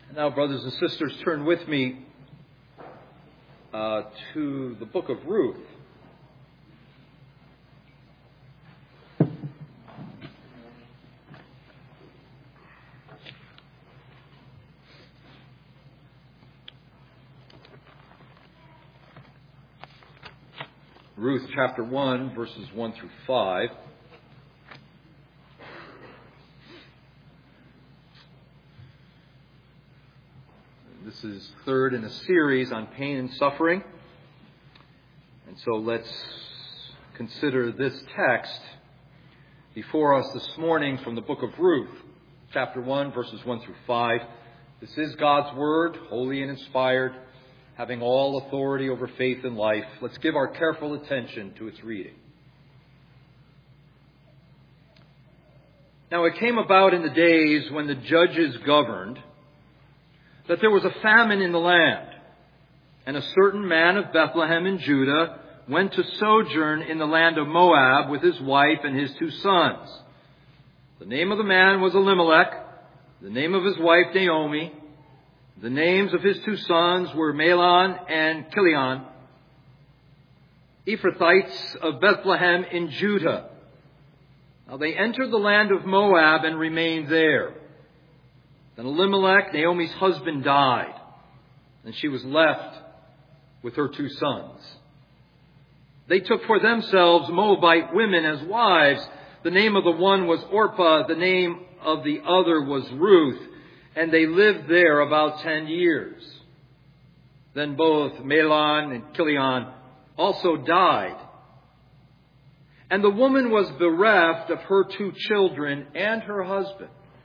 Now, brothers and sisters, turn with me to the book of Ruth. Ruth chapter 1, verses 1 through 5. This is third in a series on pain and suffering. And so let's consider this text before us this morning from the book of Ruth, chapter 1, verses 1 through 5. This is God's Word, holy and inspired, having all authority over faith and life. Let's give our careful attention to its reading. Now it came about in the days when the judges governed that there was a famine in the land, and a certain man of Bethlehem in Judah went to sojourn in the land of Moab with his wife and his 2 sons. The name of the man was Elimelech, the name of his wife Naomi. The names of his 2 sons were Mahlon and Chilion, Ephrathites of Bethlehem in Judah. Now they entered the land of Moab and remained there. Then Elimelech, Naomi's husband, died, and she was left with her 2 sons. They took for themselves Moabite women as wives. The name of the one was Orpah, the name of the other was Ruth, and they lived there about 10 years. Then both Mahlon and Chilion also died. And the woman was bereft of her 2 children and her husband.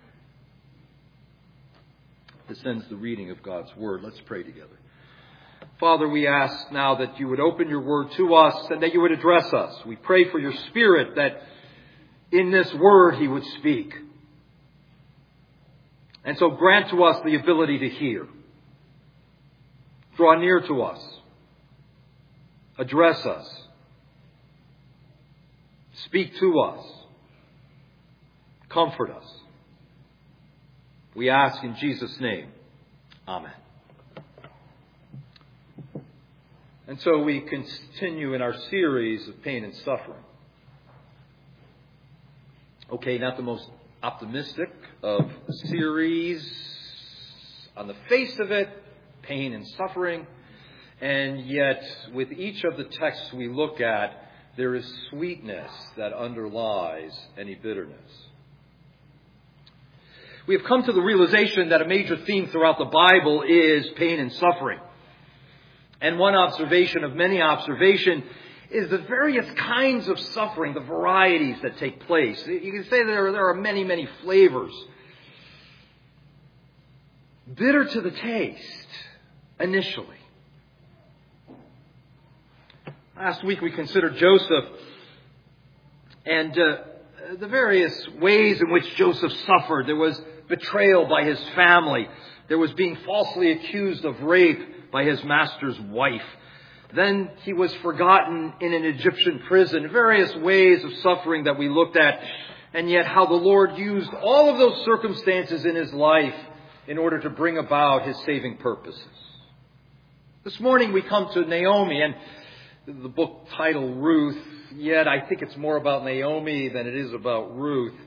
This ends the reading of God's Word. Let's pray together. Father, we ask now that you would open your Word to us and that you would address us. We pray for your Spirit that in this Word he would speak. And so grant to us the ability to hear. Draw near to us. Address us. Speak to us. Comfort us. We ask in Jesus' name. Amen. And so we continue in our series of pain and suffering. Okay, not the most optimistic of series on the face of it, pain and suffering. And yet, with each of the texts we look at, there is sweetness that underlies any bitterness. We have come to the realization that a major theme throughout the Bible is pain and suffering. And one observation of many observation is the various kinds of suffering, the varieties that take place. You can say there are many, many flavors. Bitter to the taste, initially. Last week we considered Joseph and the various ways in which Joseph suffered. There was betrayal by his family. There was being falsely accused of rape by his master's wife. Then he was forgotten in an Egyptian prison. Various ways of suffering that we looked at. And yet how the Lord used all of those circumstances in his life in order to bring about his saving purposes. This morning we come to Naomi, and the book title Ruth, yet I think it's more about Naomi than it is about Ruth.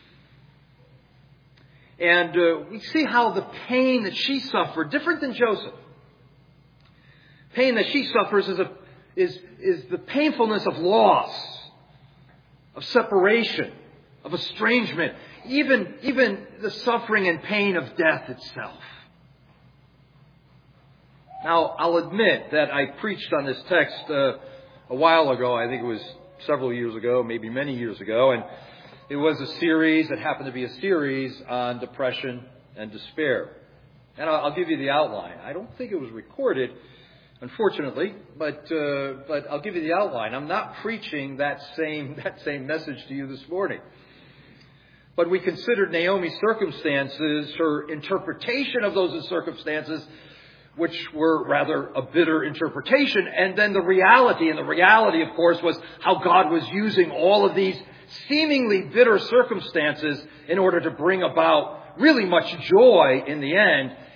And we see how the pain that she suffered, different than Joseph. Pain that she suffers is the painfulness of loss, of separation, of estrangement, even the suffering and pain of death itself. Now, I'll admit that I preached on this text a while ago. I think it was several years ago, maybe many years ago. And it was a series that happened to be a series on depression and despair. And I'll give you the outline. I don't think it was recorded, unfortunately, but I'll give you the outline. I'm not preaching that same message to you this morning. But we considered Naomi's circumstances, her interpretation of those circumstances, which were rather a bitter interpretation, and then the reality. And the reality, of course, was how God was using all of these seemingly bitter circumstances in order to bring about really much joy in the end,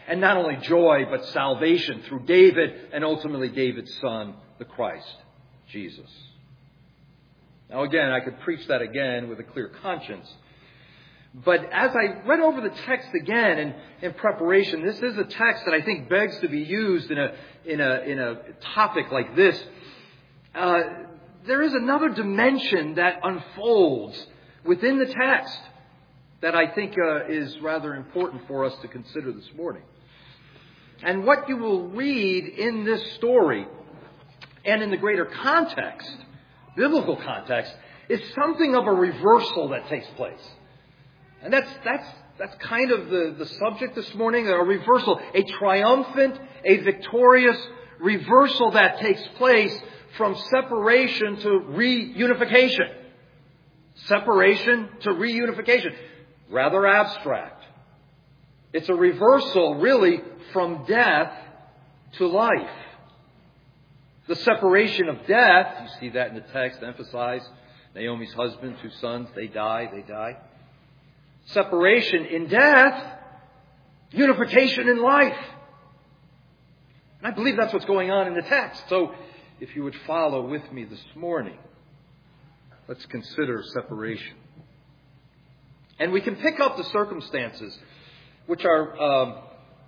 And not only joy, but salvation through David and ultimately David's son, the Christ, Jesus. Now again, I could preach that again with a clear conscience. But as I read over the text again in preparation, this is a text that I think begs to be used in a topic like this. There is another dimension that unfolds within the text that I think is rather important for us to consider this morning. And what you will read in this story and in the greater context, biblical context, is something of a reversal that takes place. And that's kind of the subject this morning, a reversal, a triumphant, a victorious reversal that takes place from separation to reunification. Separation to reunification. Rather abstract. It's a reversal, really, from death to life. The separation of death, you see that in the text emphasized. Naomi's husband, 2 sons, they die. Separation in death, unification in life. And I believe that's what's going on in the text. So, if you would follow with me this morning, let's consider separation. And we can pick up the circumstances, which are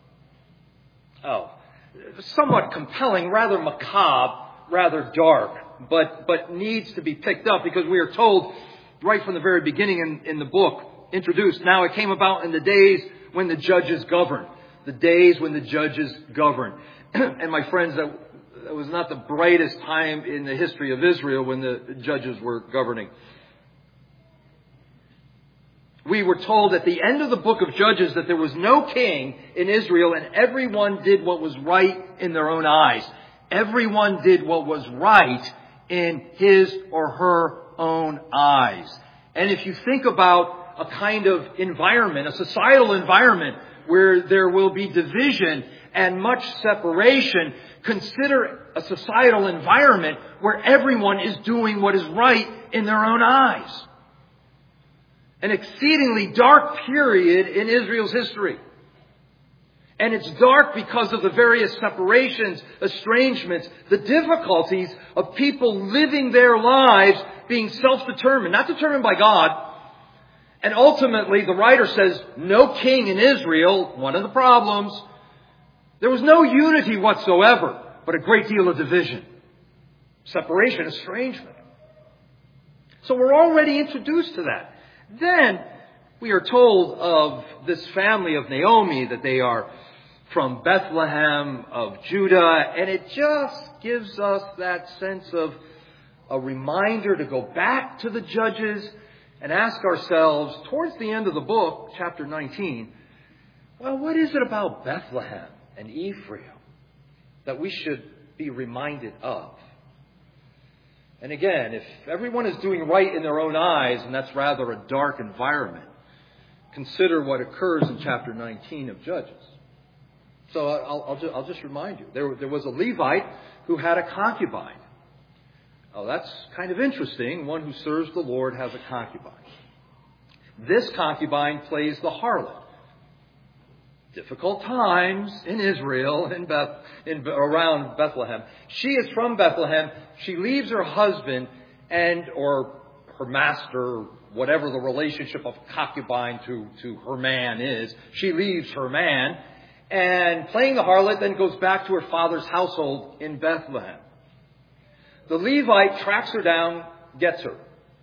somewhat compelling, rather macabre, rather dark, but needs to be picked up because we are told right from the very beginning in the book, introduced, now it came about in the days when the judges governed. The days when the judges governed. And my friends, that was not the brightest time in the history of Israel when the judges were governing. We were told at the end of the book of Judges that there was no king in Israel and everyone did what was right in their own eyes. Everyone did what was right in his or her own eyes. And if you think about a kind of environment, a societal environment where there will be division and much separation, consider a societal environment where everyone is doing what is right in their own eyes. An exceedingly dark period in Israel's history. And it's dark because of the various separations, estrangements, the difficulties of people living their lives being self-determined, not determined by God. And ultimately, the writer says, no king in Israel, one of the problems. There was no unity whatsoever, but a great deal of division. Separation, estrangement. So we're already introduced to that. Then we are told of this family of Naomi, that they are from Bethlehem of Judah. And it just gives us that sense of a reminder to go back to the Judges and ask ourselves, towards the end of the book, chapter 19, well, what is it about Bethlehem and Ephraim that we should be reminded of? And again, if everyone is doing right in their own eyes, and that's rather a dark environment, consider what occurs in chapter 19 of Judges. So I'll just remind you. There was a Levite who had a concubine. Oh, that's kind of interesting. One who serves the Lord has a concubine. This concubine plays the harlot. Difficult times in Israel, around Bethlehem. She is from Bethlehem. She leaves her husband or her master, whatever the relationship of concubine to her man is. She leaves her man and playing the harlot then goes back to her father's household in Bethlehem. The Levite tracks her down, gets her.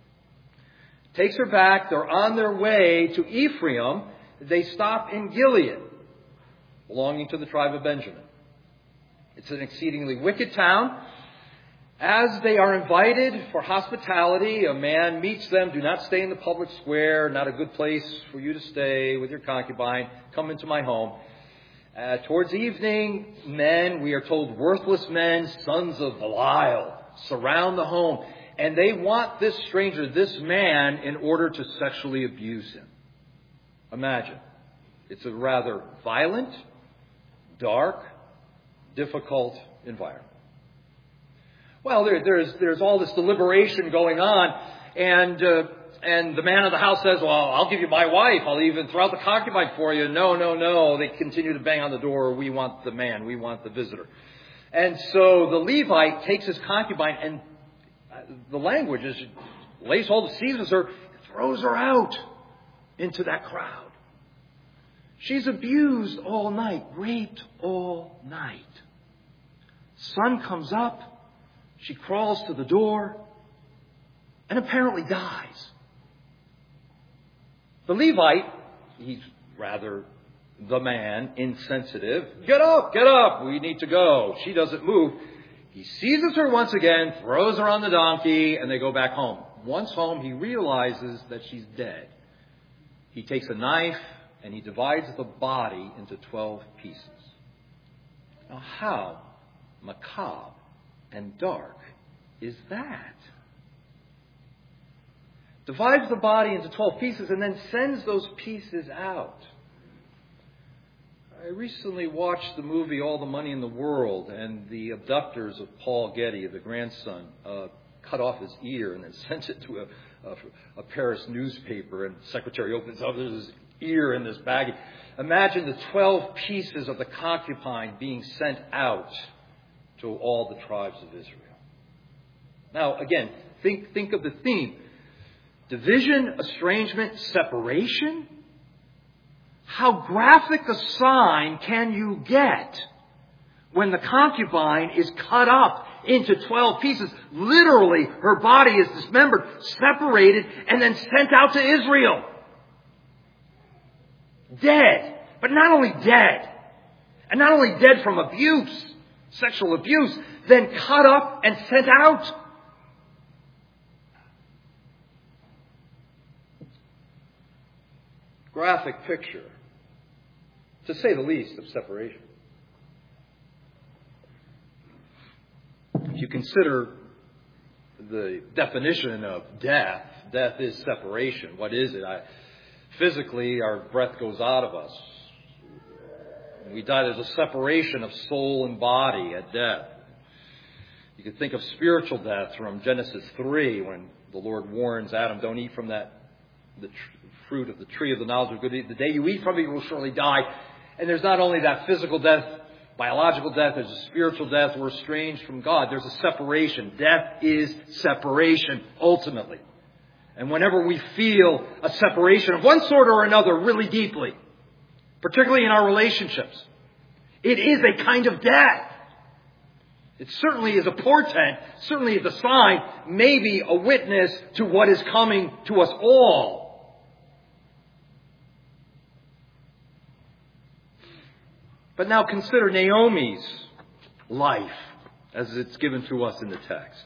Takes her back. They're on their way to Ephraim. They stop in Gilead, belonging to the tribe of Benjamin. It's an exceedingly wicked town. As they are invited for hospitality, a man meets them. Do not stay in the public square. Not a good place for you to stay with your concubine. Come into my home. Towards evening, men, we are told, worthless men, sons of Belial, surround the home. And they want this stranger, this man, in order to sexually abuse him. Imagine. It's a rather violent, dark, difficult environment. Well, there's all this deliberation going on. And the man of the house says, well, I'll give you my wife. I'll even throw out the concubine for you. No. They continue to bang on the door. We want the man. We want the visitor. And so the Levite takes his concubine, and the language is, lays hold, seizes her, throws her out into that crowd. She's abused all night, raped all night. Sun comes up. She crawls to the door and apparently dies. The Levite, he's rather the man, insensitive. Get up, we need to go. She doesn't move. He seizes her once again, throws her on the donkey, and they go back home. Once home, he realizes that she's dead. He takes a knife and he divides the body into 12 pieces. Now, how macabre and dark is that? Divides the body into 12 pieces and then sends those pieces out. I recently watched the movie All the Money in the World, and the abductors of Paul Getty, the grandson, cut off his ear and then sent it to a Paris newspaper, and the secretary opens up, there's his ear in this bag. Imagine the 12 pieces of the concubine being sent out to all the tribes of Israel. Now, again, think of the theme. Division, estrangement, separation. How graphic a sign can you get when the concubine is cut up into 12 pieces? Literally, her body is dismembered, separated, and then sent out to Israel. Dead. But not only dead, and not only dead from abuse, sexual abuse, then cut up and sent out. Graphic picture, to say the least, of separation. If you consider the definition of death, death is separation. What is it? Physically, our breath goes out of us. When we die, there's a separation of soul and body at death. You can think of spiritual death from Genesis 3, when the Lord warns Adam, don't eat from the fruit of the tree of the knowledge of good and evil. The day you eat from it, you will surely die. And there's not only that physical death, biological death, there's a spiritual death. We're estranged from God. There's a separation. Death is separation, ultimately. And whenever we feel a separation of one sort or another really deeply, particularly in our relationships, it is a kind of death. It certainly is a portent, certainly is a sign, maybe a witness to what is coming to us all. But now consider Naomi's life as it's given to us in the text.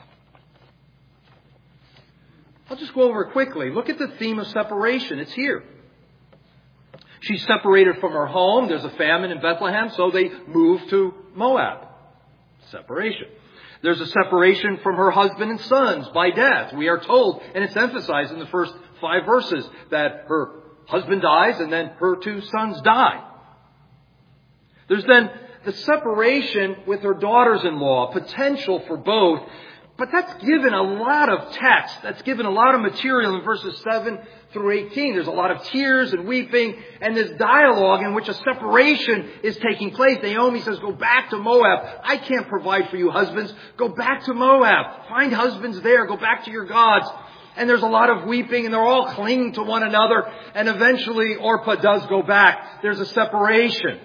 I'll just go over it quickly. Look at the theme of separation. It's here. She's separated from her home. There's a famine in Bethlehem, so they move to Moab. Separation. There's a separation from her husband and sons by death. We are told, and it's emphasized in the first 5 verses, that her husband dies and then her 2 sons die. There's then the separation with her daughters-in-law, potential for both. But that's given a lot of text. That's given a lot of material in verses 7 through 18. There's a lot of tears and weeping and this dialogue in which a separation is taking place. Naomi says, go back to Moab. I can't provide for you husbands. Go back to Moab. Find husbands there. Go back to your gods. And there's a lot of weeping and they're all clinging to one another. And eventually Orpah does go back. There's a separation.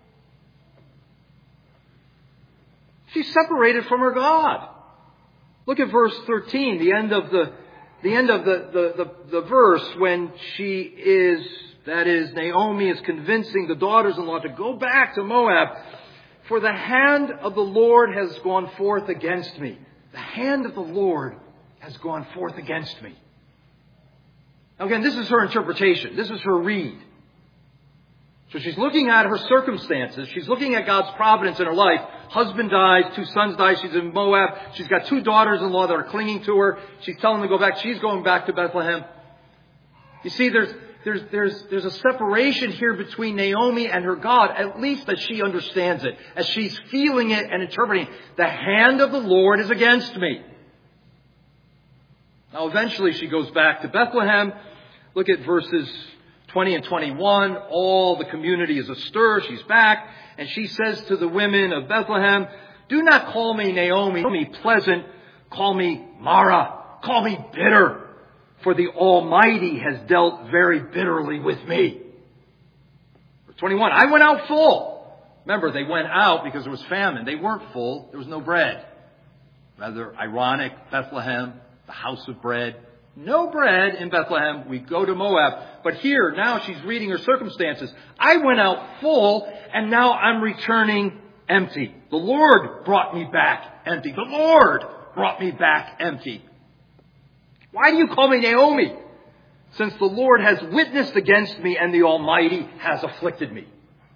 She's separated from her God. Look at verse 13, the end of the verse, when she is, that is, Naomi is convincing the daughters-in-law to go back to Moab. For the hand of the Lord has gone forth against me. The hand of the Lord has gone forth against me. Now again, this is her interpretation. This is her read. So she's looking at her circumstances. She's looking at God's providence in her life. Husband dies, 2 sons die. She's in Moab. She's got 2 daughters-in-law that are clinging to her. She's telling them to go back. She's going back to Bethlehem. You see, there's a separation here between Naomi and her God, at least as she understands it, as she's feeling it and interpreting it. The hand of the Lord is against me. Now eventually she goes back to Bethlehem. Look at verses 20 and 21. All the community is astir. She's back. And she says to the women of Bethlehem, "Do not call me Naomi, call me pleasant. Call me Mara. Call me bitter. For the Almighty has dealt very bitterly with me." Verse 21, "I went out full." Remember, they went out because there was famine. They weren't full. There was no bread. Rather ironic, Bethlehem, the house of bread. No bread in Bethlehem. We go to Moab. But here, now she's reading her circumstances. "I went out full, and now I'm returning empty. The Lord brought me back empty. The Lord brought me back empty. Why do you call me Naomi? Since the Lord has witnessed against me and the Almighty has afflicted me."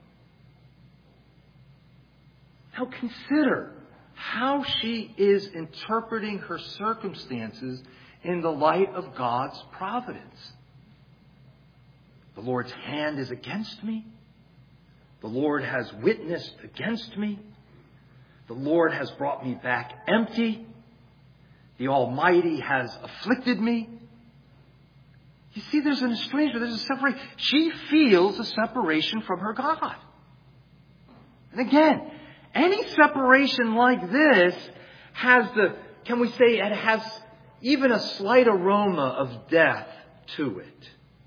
Now consider how she is interpreting her circumstances in the light of God's providence. The Lord's hand is against me. The Lord has witnessed against me. The Lord has brought me back empty. The Almighty has afflicted me. You see, there's an estrangement, there's a separation. She feels a separation from her God. And again, any separation like this has can we say, it has even a slight aroma of death to it.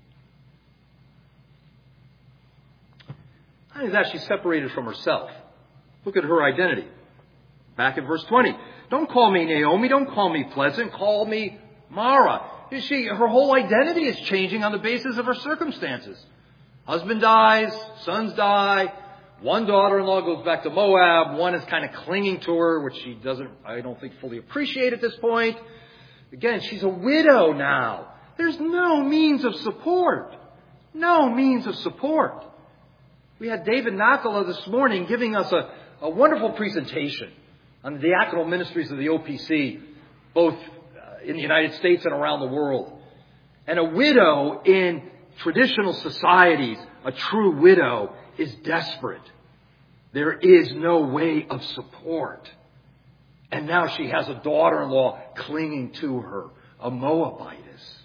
Not only that, she's separated from herself. Look at her identity. Back in verse 20. "Don't call me Naomi, don't call me pleasant, call me Mara." You see, her whole identity is changing on the basis of her circumstances. Husband dies, sons die, one daughter-in-law goes back to Moab, one is kind of clinging to her, which she doesn't, I don't think, fully appreciate at this point. Again, she's a widow now. There's no means of support. No means of support. We had David Nakala this morning giving us a wonderful presentation on the diaconal ministries of the OPC, both in the United States and around the world. And a widow in traditional societies, a true widow, is desperate. There is no way of support. And now she has a daughter-in-law clinging to her, a Moabitess.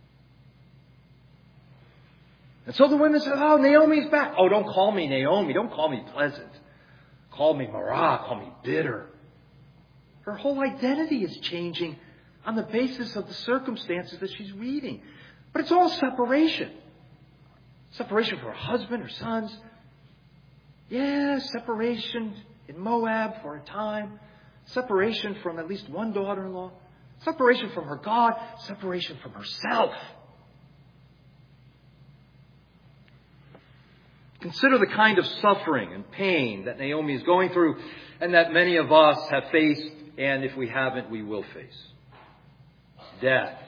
And so the women said, "Oh, Naomi's back." "Oh, don't call me Naomi. Don't call me pleasant. Call me Mara. Call me bitter." Her whole identity is changing on the basis of the circumstances that she's reading. But it's all separation. Separation from her husband, her sons. Yeah, separation in Moab for a time. Separation from at least one daughter-in-law. Separation from her God. Separation from herself. Consider the kind of suffering and pain that Naomi is going through and that many of us have faced, and if we haven't, we will face. Death.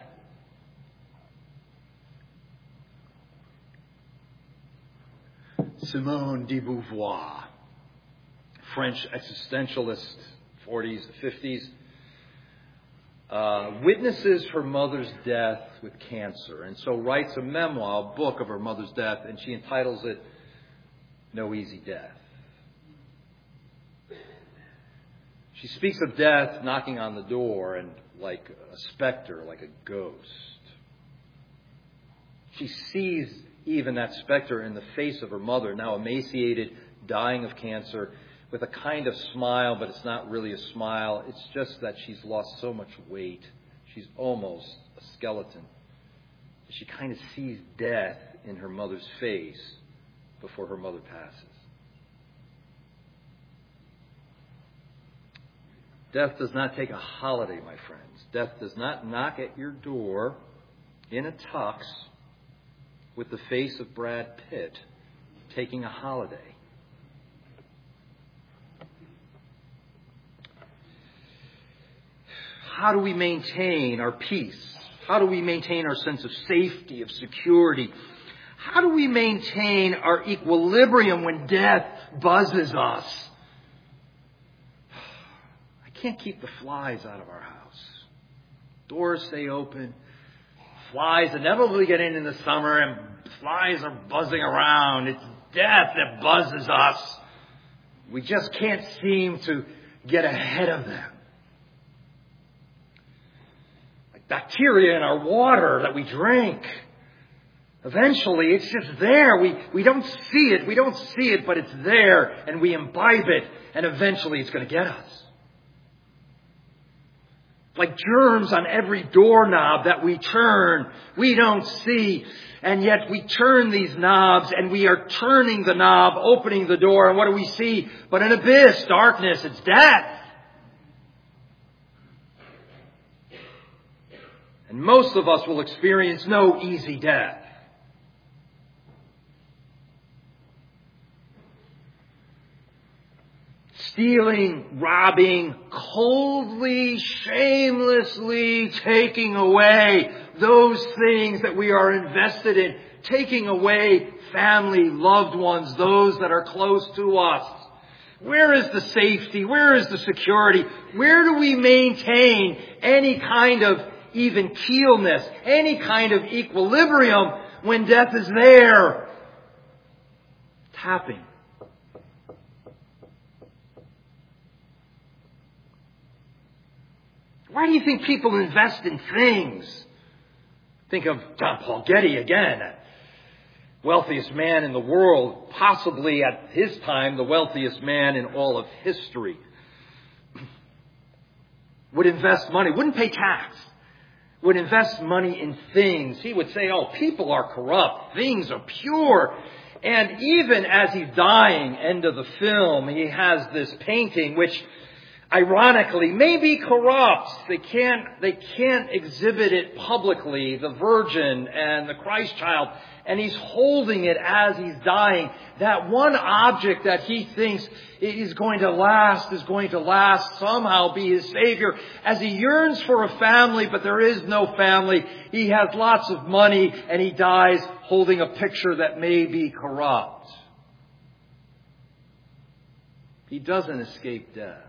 Simone de Beauvoir, French existentialist, 40s, 50s, witnesses her mother's death with cancer, and so writes a memoir, a book of her mother's death, and she entitles it "No Easy Death." She speaks of death knocking on the door and like a specter, like a ghost. She sees even that specter in the face of her mother, now emaciated, dying of cancer, with a kind of smile, but it's not really a smile. It's just that she's lost so much weight. She's almost a skeleton. She kind of sees death in her mother's face before her mother passes. Death does not take a holiday, my friends. Death does not knock at your door in a tux with the face of Brad Pitt taking a holiday. How do we maintain our peace? How do we maintain our sense of safety, of security? How do we maintain our equilibrium when death buzzes us? I can't keep the flies out of our house. Doors stay open. Flies inevitably get in the summer, and flies are buzzing around. It's death that buzzes us. We just can't seem to get ahead of them. bacteria in our water that we drink. Eventually, it's just there. We don't see it. We don't see it, but it's there, and we imbibe it, and eventually it's going to get us. Like germs on every doorknob that we turn, we don't see. And yet we turn these knobs, and we are turning the knob, opening the door, and what do we see? But an abyss, darkness, it's death. And most of us will experience no easy death. Stealing, robbing, coldly, shamelessly taking away those things that we are invested in. Taking away family, loved ones, those that are close to us. Where is the safety? Where is the security? Where do we maintain any kind of even keelness, any kind of equilibrium when death is there? Tapping. Why do you think people invest in things? Think of John Paul Getty again, wealthiest man in the world, possibly at his time the wealthiest man in all of history. Would invest money, wouldn't pay tax, would invest money in things. He would say, oh, people are corrupt, things are pure. And even as he's dying, end of the film, he has this painting which ironically may be corrupt. They can't exhibit it publicly, the Virgin and the Christ child. And he's holding it as he's dying. That one object that he thinks is going to last, somehow be his Savior. As he yearns for a family, but there is no family. He has lots of money, and he dies holding a picture that may be corrupt. He doesn't escape death.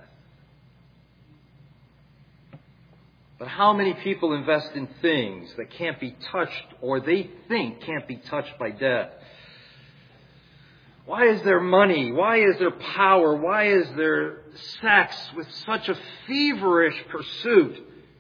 But how many people invest in things that can't be touched, or they think can't be touched by death? Why is there money? Why is there power? Why is there sex with such a feverish pursuit?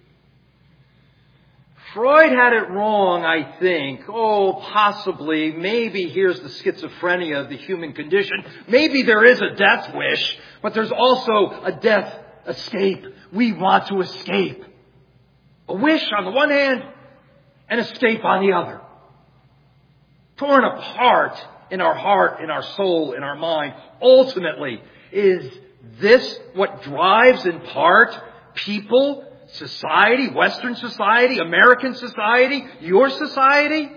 Freud had it wrong, I think. Oh, possibly. Maybe here's the schizophrenia of the human condition. Maybe there is a death wish, but there's also a death escape. We want to escape. A wish on the one hand, and escape on the other. Torn apart in our heart, in our soul, in our mind. Ultimately, is this what drives in part people, society, Western society, American society, your society?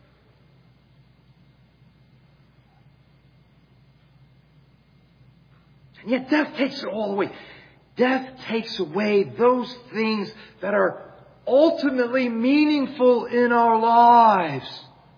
And yet death takes it all away. Death takes away those things that are ultimately meaningful in our lives.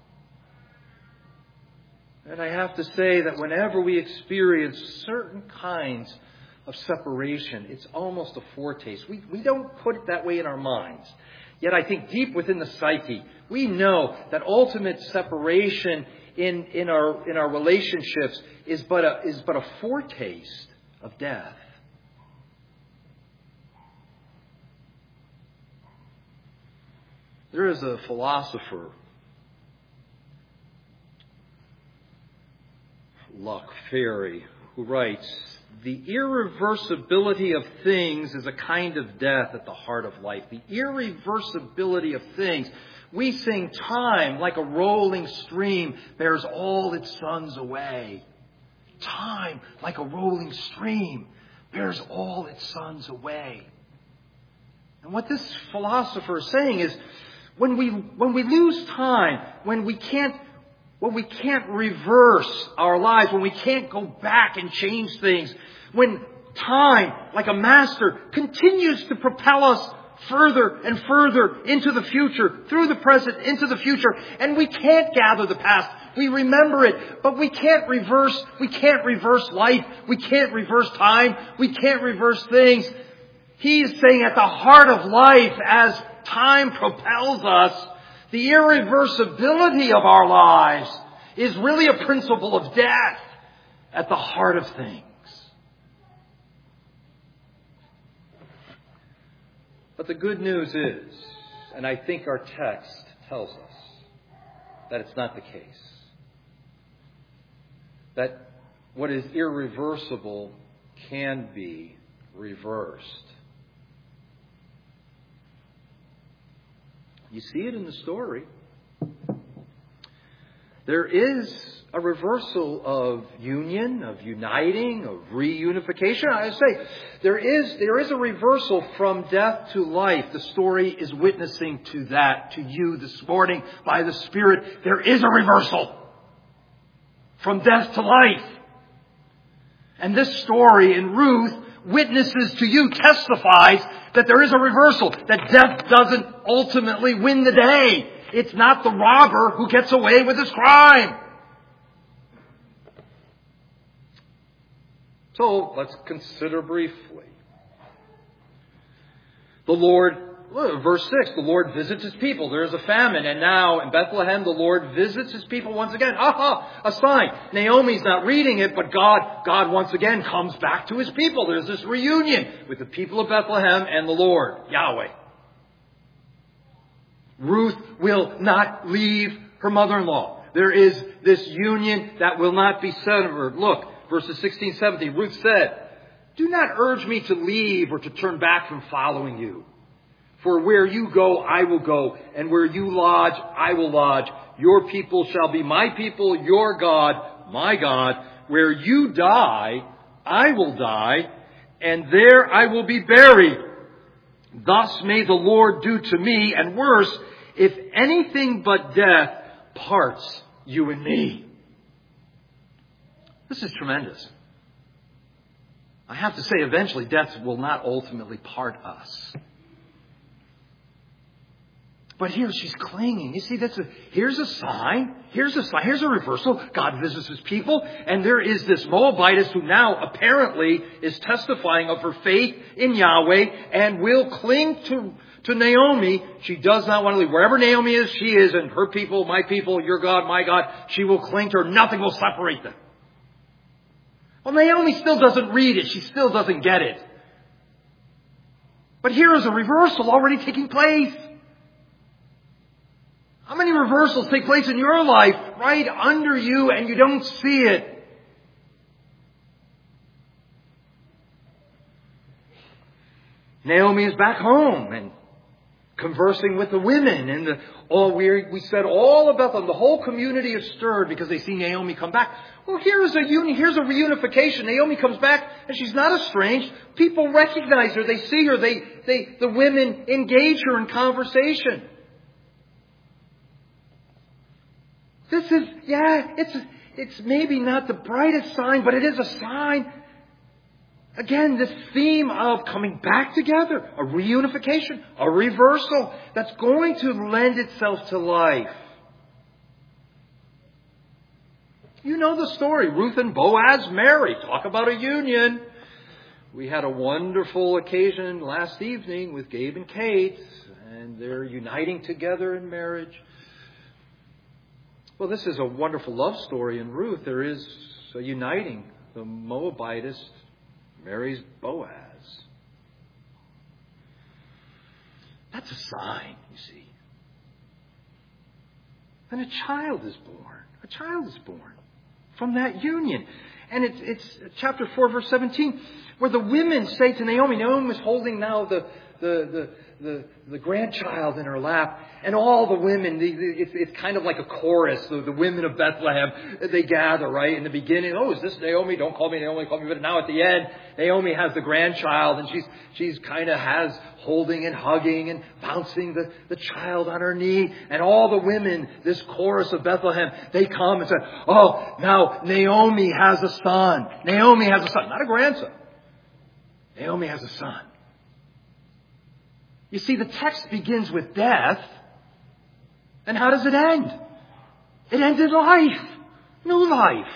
And I have to say that whenever we experience certain kinds of separation, it's almost a foretaste. We don't put it that way in our minds. Yet I think deep within the psyche, we know that ultimate separation in our relationships is but a foretaste of death. There is a philosopher, Luc Ferry, who writes, "The irreversibility of things is a kind of death at the heart of life." The irreversibility of things. We sing, time, like a rolling stream, bears all its sons away. Time, like a rolling stream, bears all its sons away. And what this philosopher is saying is, when we lose time, when we can't reverse our lives, when we can't go back and change things, when time, like a master, continues to propel us further and further into the future, through the present, into the future, and we can't gather the past. We remember it, but we can't reverse life. We can't reverse time. We can't reverse things. He's saying at the heart of life, as time propels us, the irreversibility of our lives is really a principle of death at the heart of things. But the good news is, And I think our text tells us that it's not the case. That what is irreversible can be reversed. You see it in the story. There is a reversal of union, of uniting, of reunification. I say, there is a reversal from death to life. The story is witnessing to that, to you this morning by the Spirit. There is a reversal from death to life. And this story in Ruth witnesses to you, testifies that there is a reversal, that death doesn't ultimately win the day. It's not the robber who gets away with his crime. So let's consider briefly. The Lord, verse 6, the Lord visits His people. There is a famine, and now in Bethlehem the Lord visits His people once again. A sign. Naomi's not reading it, but God once again comes back to His people. There's this reunion with the people of Bethlehem and the Lord, Yahweh. Ruth will not leave her mother-in-law. There is this union that will not be severed. Look, verses 16, 17. Ruth said, "Do not urge me to leave or to turn back from following you. For where you go, I will go, and where you lodge, I will lodge. Your people shall be my people, your God, my God. Where you die, I will die, and there I will be buried. Thus may the Lord do to me, and worse, if anything but death parts you and me." This is tremendous. I have to say, eventually, death will not ultimately part us. But here she's clinging. You see, here's a sign. Here's a reversal. God visits His people. And there is this Moabitess who now apparently is testifying of her faith in Yahweh and will cling to Naomi. She does not want to leave. Wherever Naomi is, she is. And her people, my people, your God, my God, she will cling to her. Nothing will separate them. Well, Naomi still doesn't read it. She still doesn't get it. But here is a reversal already taking place. How many reversals take place in your life right under you and you don't see it? Naomi is back home and conversing with the women. And we said all about them. The whole community is stirred because they see Naomi come back. Well, here's a reunification. Naomi comes back and she's not estranged. People recognize her. They see her. The women engage her in conversation. This is, it's maybe not the brightest sign, but it is a sign. Again, this theme of coming back together, a reunification, a reversal that's going to lend itself to life. You know the story. Ruth and Boaz marry. Talk about a union. We had a wonderful occasion last evening with Gabe and Kate, and they're uniting together in marriage. Well, this is a wonderful love story in Ruth. There is a uniting. The Moabitess marries Boaz. That's a sign, you see. And a child is born. A child is born from that union. And it's chapter 4, verse 17, where the women say to Naomi, Naomi is holding now the grandchild in her lap, and all the women, it's kind of like a chorus. The women of Bethlehem, they gather, right? In the beginning, oh, is this Naomi? Don't call me Naomi, call me. But now at the end, Naomi has the grandchild, and she's kind of has holding and hugging and bouncing the child on her knee. And all the women, this chorus of Bethlehem, they come and say, oh, now Naomi has a son. Naomi has a son, not a grandson. Naomi has a son. You see, the text begins with death. And how does it end? It ends in life. New life.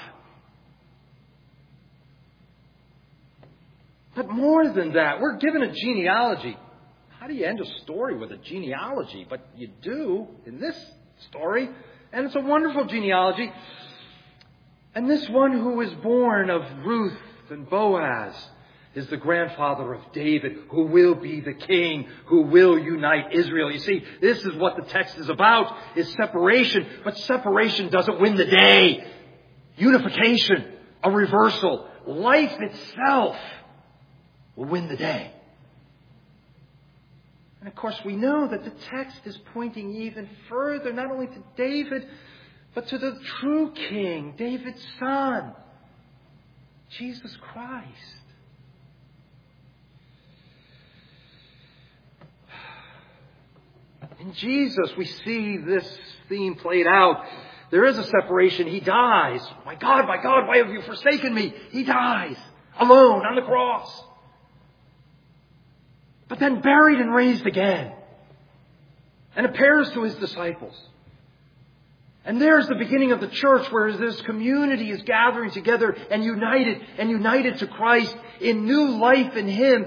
But more than that, we're given a genealogy. How do you end a story with a genealogy? But you do in this story. And it's a wonderful genealogy. And this one who was born of Ruth and Boaz is the grandfather of David, who will be the king, who will unite Israel. You see, this is what the text is about, is separation. But separation doesn't win the day. Unification, a reversal, life itself will win the day. And of course, we know that the text is pointing even further, not only to David, but to the true king, David's son, Jesus Christ. In Jesus, we see this theme played out. There is a separation. He dies. My God, why have you forsaken me? He dies alone on the cross. But then buried and raised again. And appears to his disciples. And there's the beginning of the church, where this community is gathering together and united to Christ in new life in Him,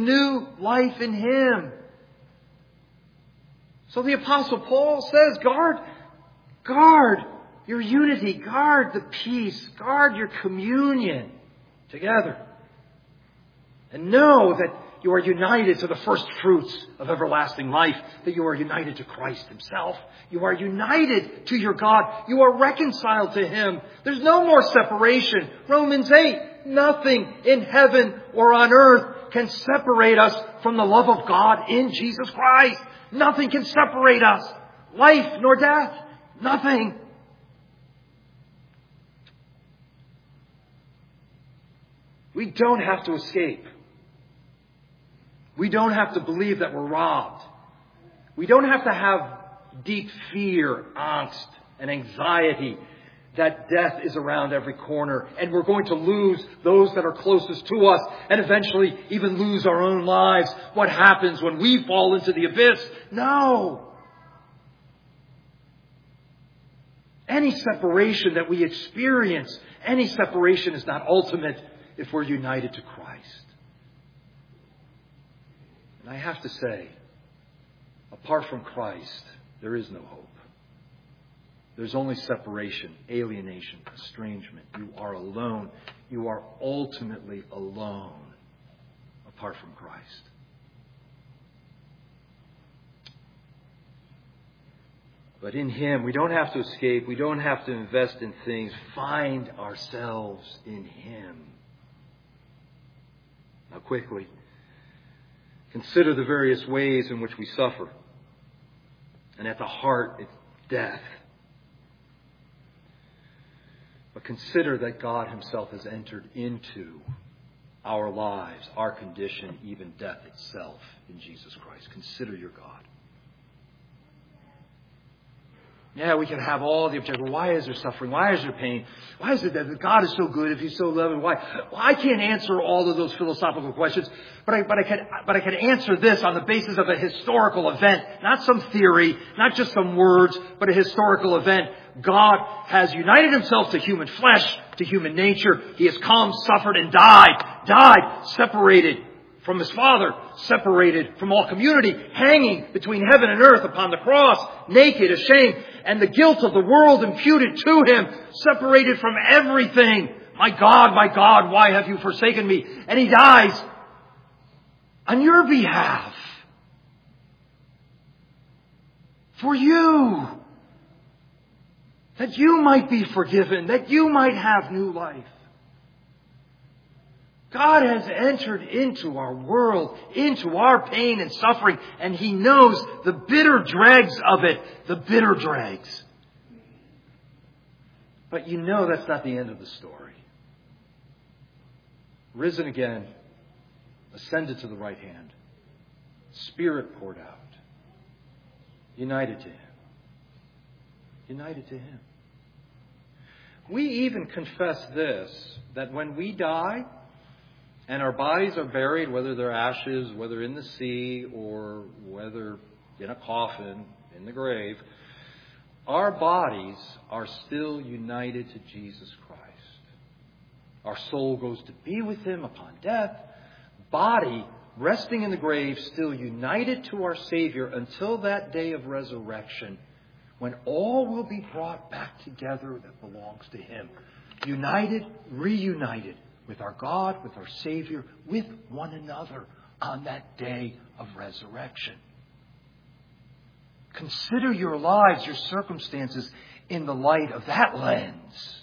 So the Apostle Paul says, guard your unity, guard the peace, guard your communion together. And know that you are united to the first fruits of everlasting life, that you are united to Christ Himself. You are united to your God. You are reconciled to Him. There's no more separation. Romans 8, nothing in heaven or on earth can separate us from the love of God in Jesus Christ. Nothing can separate us. Life nor death. Nothing. We don't have to escape. We don't have to believe that we're robbed. We don't have to have deep fear, angst, and anxiety that death is around every corner and we're going to lose those that are closest to us and eventually even lose our own lives. What happens when we fall into the abyss? No. Any separation that we experience, any separation is not ultimate if we're united to Christ. And I have to say, apart from Christ, there is no hope. There's only separation, alienation, estrangement. You are alone. You are ultimately alone apart from Christ. But in Him, we don't have to escape. We don't have to invest in things. Find ourselves in Him. Now quickly, consider the various ways in which we suffer. And at the heart, it's death. But consider that God Himself has entered into our lives, our condition, even death itself in Jesus Christ. Consider your God. Yeah, we can have all the objection. Why is there suffering? Why is there pain? Why is it that God is so good if He's so loving? Why? Well, I can't answer all of those philosophical questions, but I can answer this on the basis of a historical event, not some theory, not just some words, but a historical event. God has united Himself to human flesh, to human nature. He has come, suffered, and died, separated from His Father, separated from all community, hanging between heaven and earth upon the cross, naked, ashamed, and the guilt of the world imputed to Him, separated from everything. My God, why have you forsaken me? And He dies on your behalf. For you. That you might be forgiven, that you might have new life. God has entered into our world, into our pain and suffering, and He knows the bitter dregs of it, the bitter dregs. But you know that's not the end of the story. Risen again, ascended to the right hand, Spirit poured out, united to Him. United to Him. We even confess this, that when we die, and our bodies are buried, whether they're ashes, whether in the sea, or whether in a coffin, in the grave, our bodies are still united to Jesus Christ. Our soul goes to be with Him upon death. Body, resting in the grave, still united to our Savior until that day of resurrection, when all will be brought back together that belongs to Him. United, reunited with our God, with our Savior, with one another on that day of resurrection. Consider your lives, your circumstances in the light of that lens.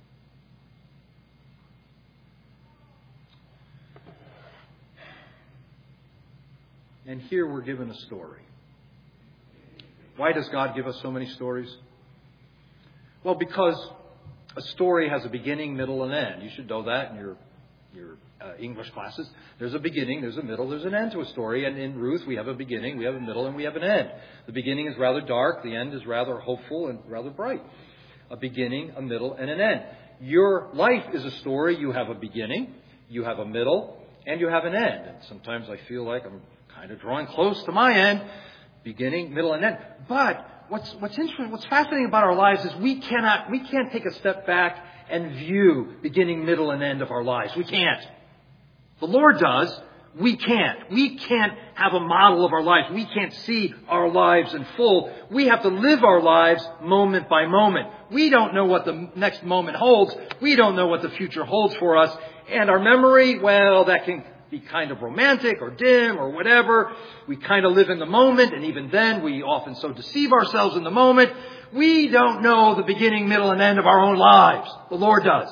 And here we're given a story. Why does God give us so many stories? Well, because a story has a beginning, middle, and end. You should know that in your English classes. There's a beginning, there's a middle, there's an end to a story. And in Ruth, we have a beginning, we have a middle, and we have an end. The beginning is rather dark. The end is rather hopeful and rather bright. A beginning, a middle, and an end. Your life is a story. You have a beginning, you have a middle, and you have an end. And sometimes I feel like I'm kind of drawing close to my end. Beginning, middle, and end. But what's interesting, what's fascinating about our lives is we can't take a step back and view beginning, middle, and end of our lives. We can't. The Lord does. We can't. We can't have a model of our lives. We can't see our lives in full. We have to live our lives moment by moment. We don't know what the next moment holds. We don't know what the future holds for us. And our memory, well, that can be kind of romantic or dim or whatever. We kind of live in the moment, and even then we often so deceive ourselves in the moment. We don't know the beginning, middle, and end of our own lives. The Lord does.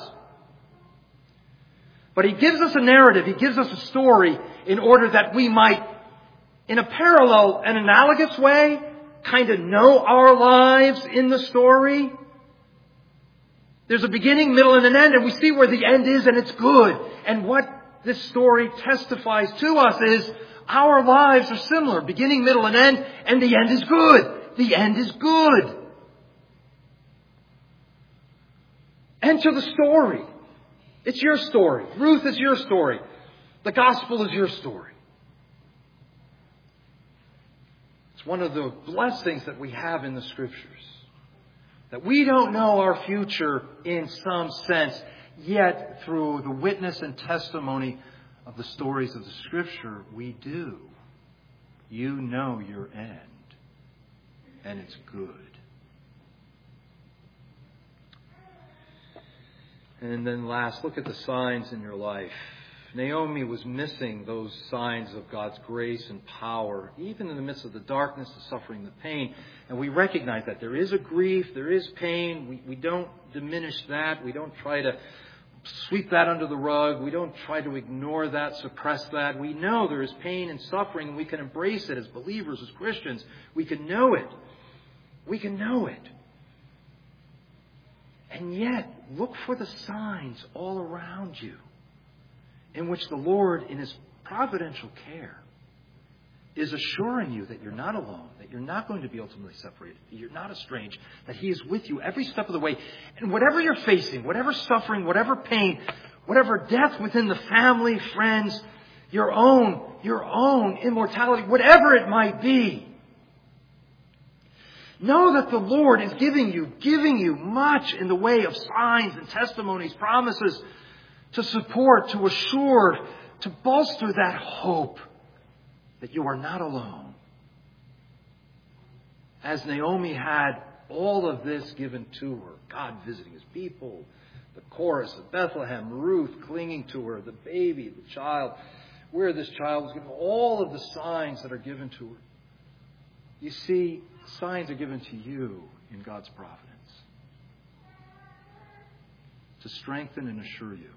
But He gives us a narrative. He gives us a story in order that we might, in a parallel and analogous way, kind of know our lives in the story. There's a beginning, middle, and an end, and we see where the end is, and it's good. And what this story testifies to us is our lives are similar. Beginning, middle, and end. And the end is good. The end is good. Enter the story. It's your story. Ruth is your story. The gospel is your story. It's one of the blessings that we have in the Scriptures. That we don't know our future in some sense. Yet, through the witness and testimony of the stories of the Scripture, we do. You know your end. And it's good. And then last, look at the signs in your life. Naomi was missing those signs of God's grace and power, even in the midst of the darkness, the suffering, the pain. And we recognize that there is a grief, there is pain. We don't diminish that. We don't try to sweep that under the rug. We don't try to ignore that, suppress that. We know there is pain and suffering, and we can embrace it as believers, as Christians. We can know it. We can know it. And yet, look for the signs all around you in which the Lord, in His providential care, is assuring you that you're not alone, that you're not going to be ultimately separated, that you're not estranged, that He is with you every step of the way. And whatever you're facing, whatever suffering, whatever pain, whatever death within the family, friends, your own immortality, whatever it might be, know that the Lord is giving you much in the way of signs and testimonies, promises to support, to assure, to bolster that hope that you are not alone. As Naomi had all of this given to her, God visiting His people, the chorus of Bethlehem, Ruth clinging to her, the baby, the child, where this child was given, all of the signs that are given to her. You see, signs are given to you in God's providence to strengthen and assure you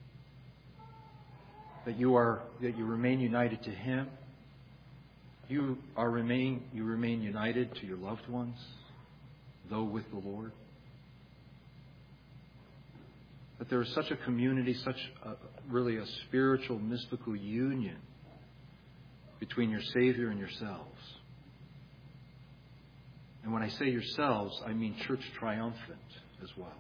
that you remain united to Him. You remain united to your loved ones, though with the Lord. That there is such a community, really a spiritual, mystical union between your Savior and yourselves. And when I say yourselves, I mean church triumphant as well.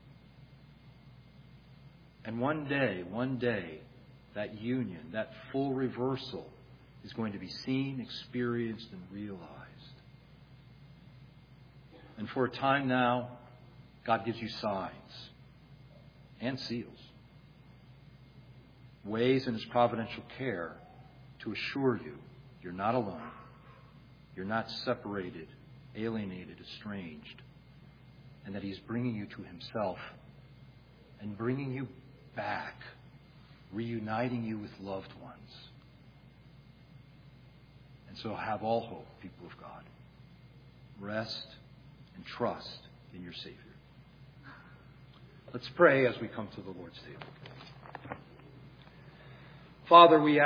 And one day, that union, that full reversal is going to be seen, experienced, and realized. And for a time now, God gives you signs and seals, ways in His providential care to assure you you're not alone, you're not separated, alienated, estranged, and that He's bringing you to Himself and bringing you back reuniting you with loved ones. And so have all hope, people of God. Rest and trust in your Savior. Let's pray as we come to the Lord's table. Father, we